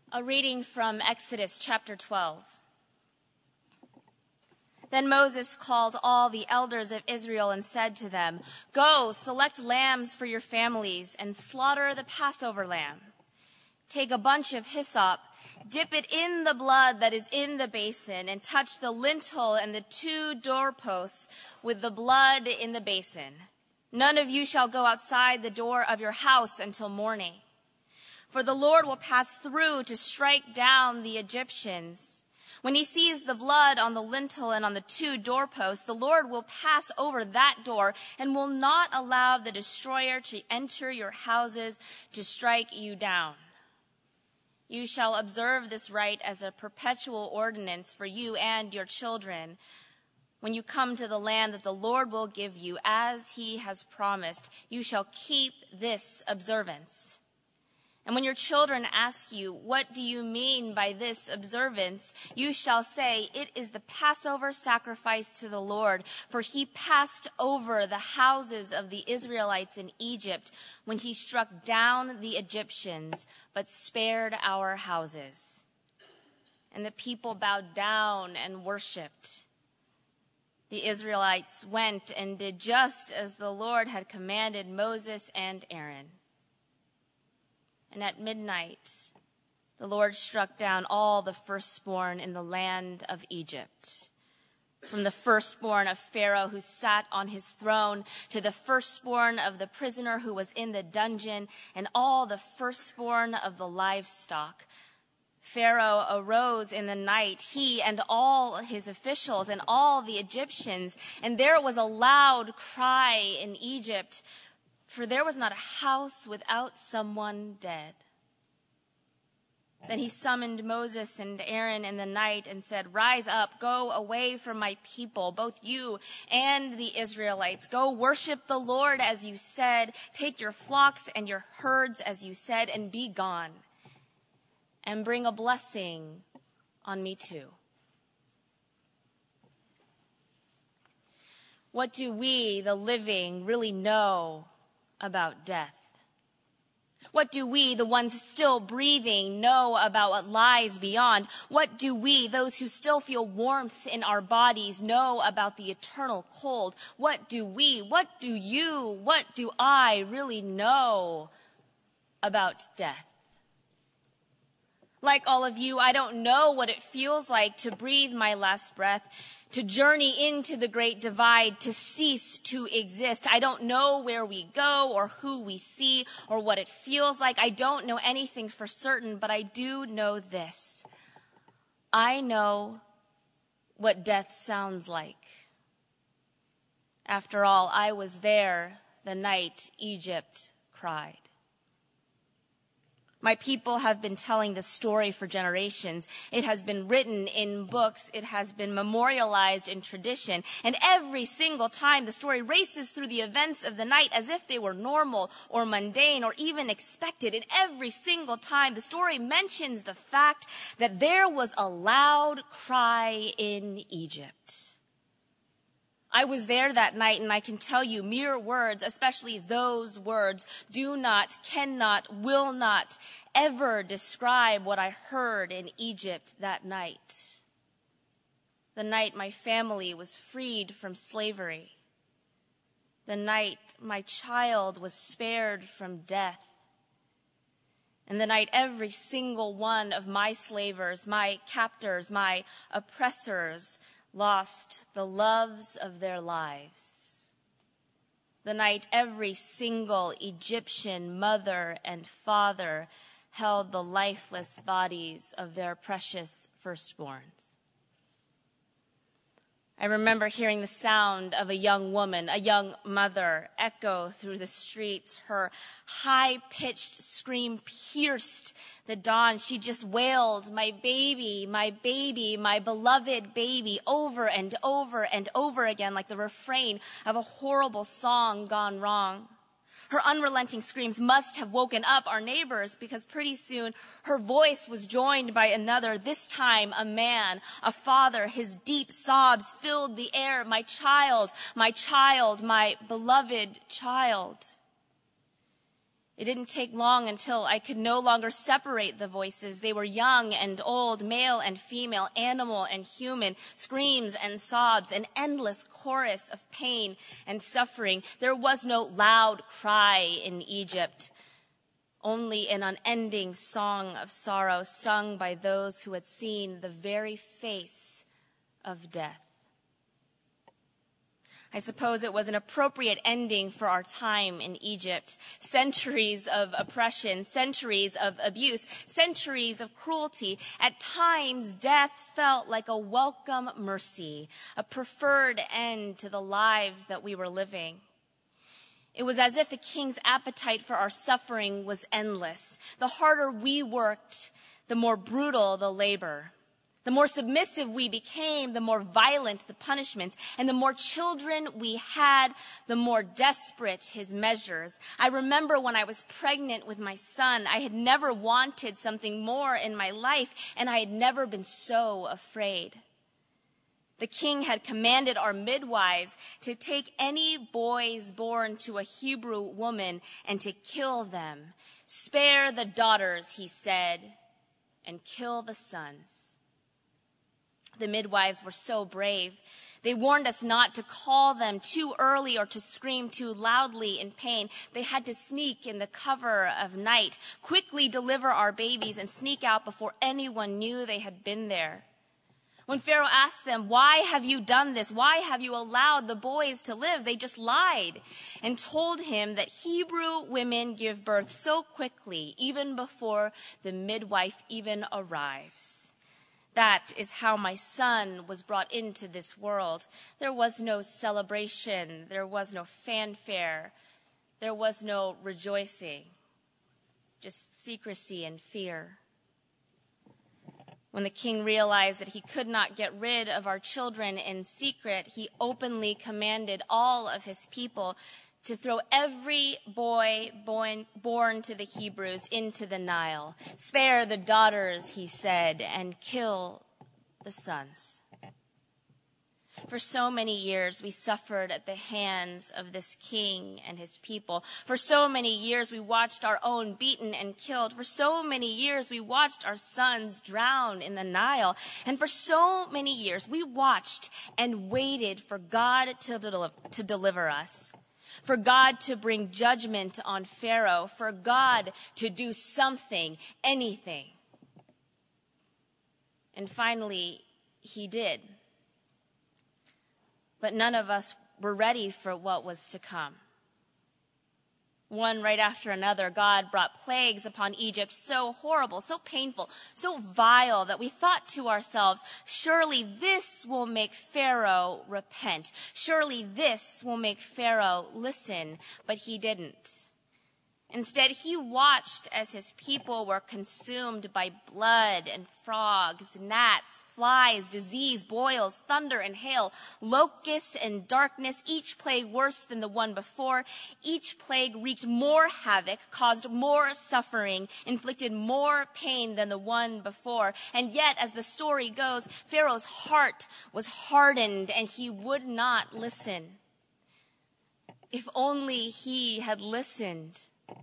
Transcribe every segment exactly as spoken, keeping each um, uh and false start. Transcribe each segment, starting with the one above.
A reading from Exodus chapter twelve. Then Moses called all the elders of Israel and said to them, "Go, select lambs for your families and slaughter the Passover lamb. Take a bunch of hyssop, dip it in the blood that is in the basin, and touch the lintel and the two doorposts with the blood in the basin. None of you shall go outside the door of your house until morning. For the Lord will pass through to strike down the Egyptians. When he sees the blood on the lintel and on the two doorposts, the Lord will pass over that door and will not allow the destroyer to enter your houses to strike you down. You shall observe this rite as a perpetual ordinance for you and your children when you come to the land that the Lord will give you, as he has promised. You shall keep this observance. And when your children ask you, 'What do you mean by this observance?' you shall say, 'It is the Passover sacrifice to the Lord, for he passed over the houses of the Israelites in Egypt when he struck down the Egyptians, but spared our houses.' And the people bowed down and worshipped. The Israelites went and did just as the Lord had commanded Moses and Aaron. And at midnight, the Lord struck down all the firstborn in the land of Egypt, from the firstborn of Pharaoh who sat on his throne to the firstborn of the prisoner who was in the dungeon, and all the firstborn of the livestock. Pharaoh arose in the night, he and all his officials and all the Egyptians, and there was a loud cry in Egypt, for there was not a house without someone dead. Then he summoned Moses and Aaron in the night and said, 'Rise up, go away from my people, both you and the Israelites. Go worship the Lord as you said. Take your flocks and your herds as you said, and be gone. And bring a blessing on me too.'" What do we, the living, really know about death? What do we, the ones still breathing, know about what lies beyond? What do we, those who still feel warmth in our bodies, know about the eternal cold? What do we, what do you, what do I really know about death? Like all of you, I don't know what it feels like to breathe my last breath, to journey into the great divide, to cease to exist. I don't know where we go or who we see or what it feels like. I don't know anything for certain, but I do know this. I know what death sounds like. After all, I was there the night Egypt cried. My people have been telling this story for generations. It has been written in books. It has been memorialized in tradition. And every single time the story races through the events of the night as if they were normal or mundane or even expected. And every single time the story mentions the fact that there was a loud cry in Egypt. I was there that night, and I can tell you mere words, especially those words, do not, cannot, will not ever describe what I heard in Egypt that night. The night my family was freed from slavery. The night my child was spared from death. And the night every single one of my slavers, my captors, my oppressors lost the loves of their lives. The night every single Egyptian mother and father held the lifeless bodies of their precious firstborns. I remember hearing the sound of a young woman, a young mother, echo through the streets. Her high-pitched scream pierced the dawn. She just wailed, "My baby, my baby, my beloved baby," over and over and over again, like the refrain of a horrible song gone wrong. Her unrelenting screams must have woken up our neighbors, because pretty soon her voice was joined by another, this time a man, a father. His deep sobs filled the air. "My child, my child, my beloved child." It didn't take long until I could no longer separate the voices. They were young and old, male and female, animal and human, screams and sobs, an endless chorus of pain and suffering. There was no loud cry in Egypt, only an unending song of sorrow sung by those who had seen the very face of death. I suppose it was an appropriate ending for our time in Egypt. Centuries of oppression, centuries of abuse, centuries of cruelty. At times, death felt like a welcome mercy, a preferred end to the lives that we were living. It was as if the king's appetite for our suffering was endless. The harder we worked, the more brutal the labor. The more submissive we became, the more violent the punishments, and the more children we had, the more desperate his measures. I remember when I was pregnant with my son, I had never wanted something more in my life, and I had never been so afraid. The king had commanded our midwives to take any boys born to a Hebrew woman and to kill them. Spare the daughters, he said, and kill the sons. The midwives were so brave. They warned us not to call them too early or to scream too loudly in pain. They had to sneak in the cover of night, quickly deliver our babies, and sneak out before anyone knew they had been there. When Pharaoh asked them, "Why have you done this? Why have you allowed the boys to live?" they just lied and told him that Hebrew women give birth so quickly, even before the midwife even arrives. That is how my son was brought into this world. There was no celebration. There was no fanfare. There was no rejoicing. Just secrecy and fear. When the king realized that he could not get rid of our children in secret, he openly commanded all of his people to throw every boy born, born to the Hebrews into the Nile. Spare the daughters, he said, and kill the sons. For so many years, we suffered at the hands of this king and his people. For so many years, we watched our own beaten and killed. For so many years, we watched our sons drown in the Nile. And for so many years, we watched and waited for God to, del- to deliver us. For God to bring judgment on Pharaoh, for God to do something, anything. And finally, he did. But none of us were ready for what was to come. One right after another, God brought plagues upon Egypt so horrible, so painful, so vile that we thought to ourselves, surely this will make Pharaoh repent. Surely this will make Pharaoh listen. But he didn't. Instead, he watched as his people were consumed by blood and frogs, gnats, flies, disease, boils, thunder and hail, locusts and darkness, each plague worse than the one before. Each plague wreaked more havoc, caused more suffering, inflicted more pain than the one before. And yet, as the story goes, Pharaoh's heart was hardened and he would not listen. If only he had listened.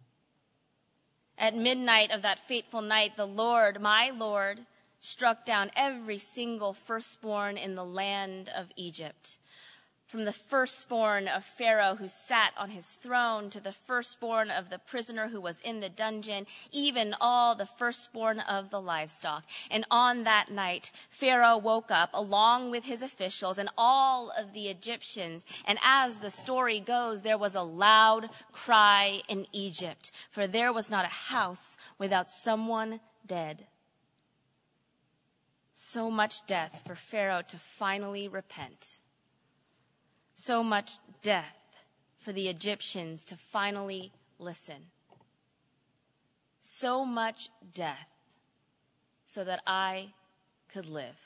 At midnight of that fateful night, the Lord, my Lord, struck down every single firstborn in the land of Egypt. From the firstborn of Pharaoh who sat on his throne to the firstborn of the prisoner who was in the dungeon, even all the firstborn of the livestock. And on that night, Pharaoh woke up along with his officials and all of the Egyptians. And as the story goes, there was a loud cry in Egypt, for there was not a house without someone dead. So much death for Pharaoh to finally repent. So much death for the Egyptians to finally listen. So much death so that I could live.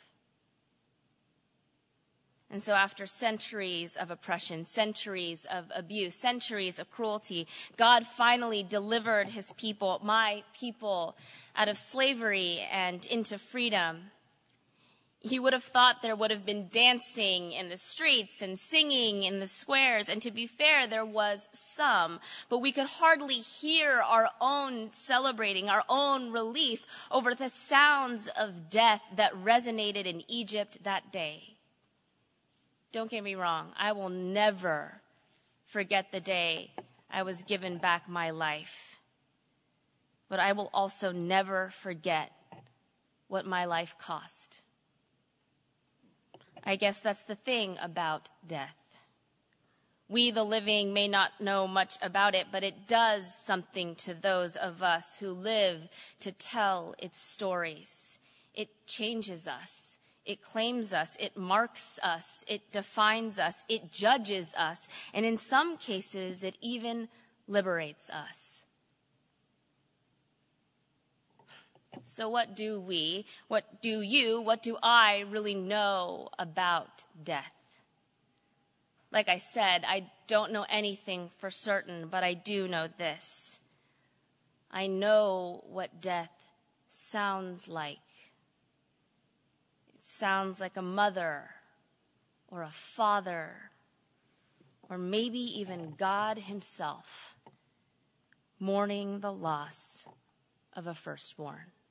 And so after centuries of oppression, centuries of abuse, centuries of cruelty, God finally delivered his people, my people, out of slavery and into freedom. You would have thought there would have been dancing in the streets and singing in the squares, and to be fair, there was some, but we could hardly hear our own celebrating, our own relief over the sounds of death that resonated in Egypt that day. Don't get me wrong, I will never forget the day I was given back my life, but I will also never forget what my life cost. I guess that's the thing about death. We, the living, may not know much about it, but it does something to those of us who live to tell its stories. It changes us. It claims us. It marks us. It defines us. It judges us. And in some cases, it even liberates us. So what do we, what do you, what do I really know about death? Like I said, I don't know anything for certain, but I do know this. I know what death sounds like. It sounds like a mother or a father or maybe even God himself mourning the loss of a firstborn.